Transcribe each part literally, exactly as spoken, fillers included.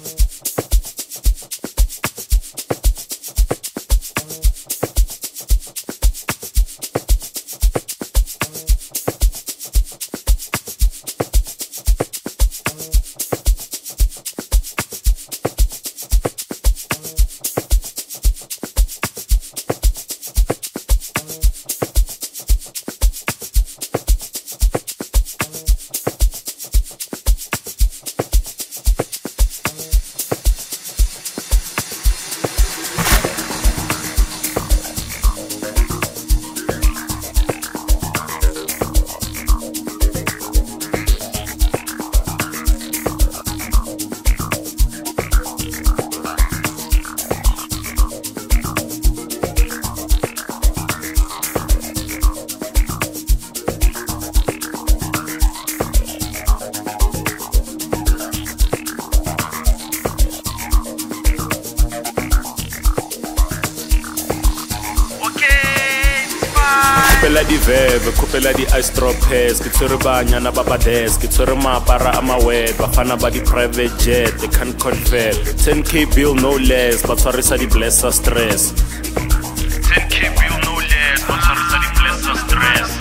Kupela di veve, kupela di ice drop hairs. Ke tshwere banyana ba ba desk, ke tshwere maapara a maweb. Bafana ba di private jet, they can't confirm. ten K bill no less, ba tshwarisa di blessa stress. ten K bill no less, ba tshwarisa di blessa stress.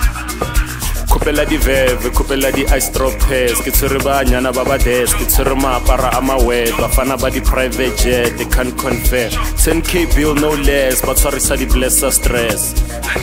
Kupela di veve, kupela di ice drop hairs. Ke tshwere banyana ba ba desk, ke tshwere maapara a maweb. Bafana ba di private jet, they can't confirm. ten K bill no less, ba tshwarisa di blessa stress.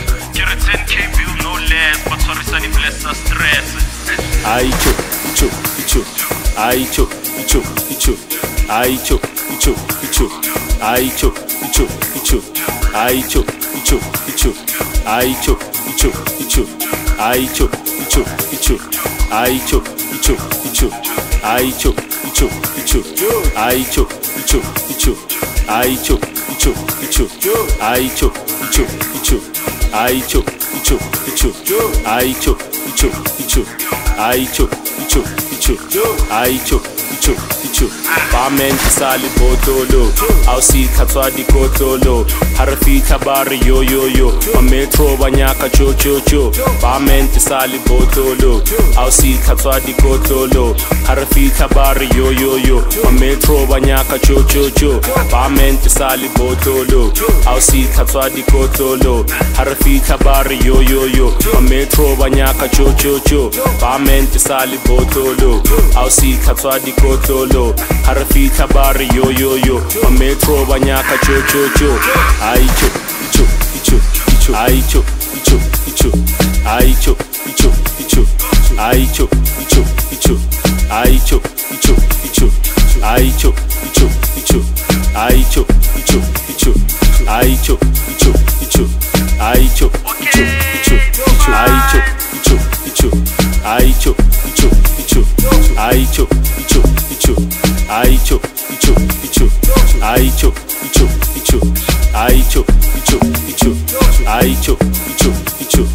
ten K bill no less, but sorry sunny bless us stress. I cho, cho, cho, I cho, cho, cho, I cho, cho, cho, I cho, cho, cho, I cho, cho, cho, I cho, cho, cho, I cho, cho, cho, I cho, cho, cho, I cho, cho, cho, I cho, cho, cho, I cho, cho, cho, I cho, cho, cho, I cho, cho, cho, I cho, cho, cho, I cho, cho, cho, I cho, cho, cho. Barman sali botolo, au si katwa di kotolo. Harafita bari yo yo yo, ma metro banyaka cho cho cho. Barman sali botolo, au si katwa di kotolo. Harafita bari yo yo yo, ma metro banyaka cho cho cho. Barman sali botolo, au si katwa di kotolo. Harafita bari yo yo yo, ma metro banyaka cho cho cho. Barman sali botolo, au si katwa di kotolo. Harafita bari yo yo yo, ma metro banyaka cho cho cho. I cho, cho, cho, cho, I cho, cho, cho, I cho, cho, cho, I cho, cho, cho, I cho, cho, cho, I cho, cho, cho, I cho, cho, cho, I cho, cho, cho, I cho, cho, cho, I cho, cho, cho, I cho, cho, cho, I cho, cho, cho, I cho, cho, cho, I cho, cho, cho, I cho, cho, cho, I cho, cho, cho.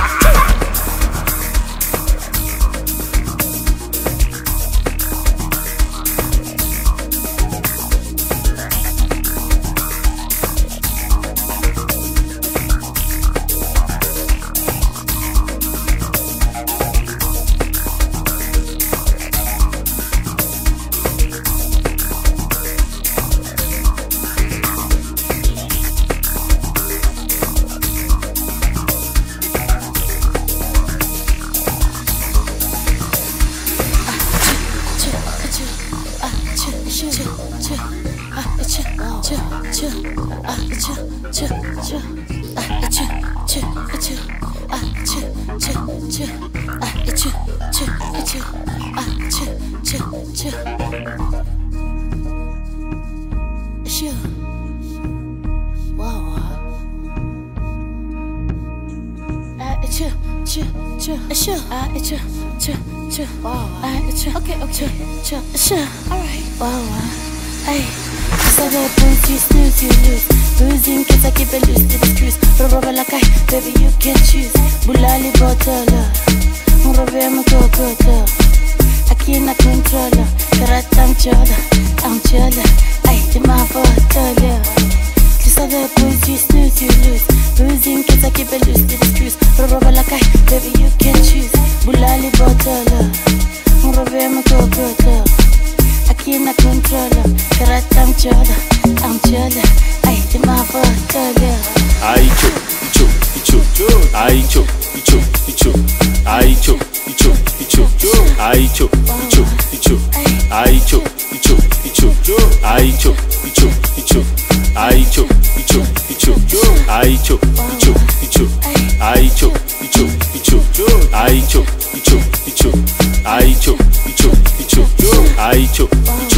Okay, okay, sure, sure, alright. Wow, wow, hey. So the points you snooze, you lose. Losing kids, I keep it loose to the screws. Rubber like I, baby, you can choose. Bulali bottle, Murabe Mutokota. I can't control her. Karatam chola, I'm chola. I did my bottle. So the points you snooze, you lose. Losing kids, I keep it loose to the screws. Rubber like I, baby, you can choose. Bulali bottle. Murabe Mutokota. I can't control her. Aicho, icho, icho, aicho, icho, icho, aicho, icho, icho, aicho, icho, icho, aicho, icho, icho, aicho, icho, icho, aicho, icho, icho, aicho, icho.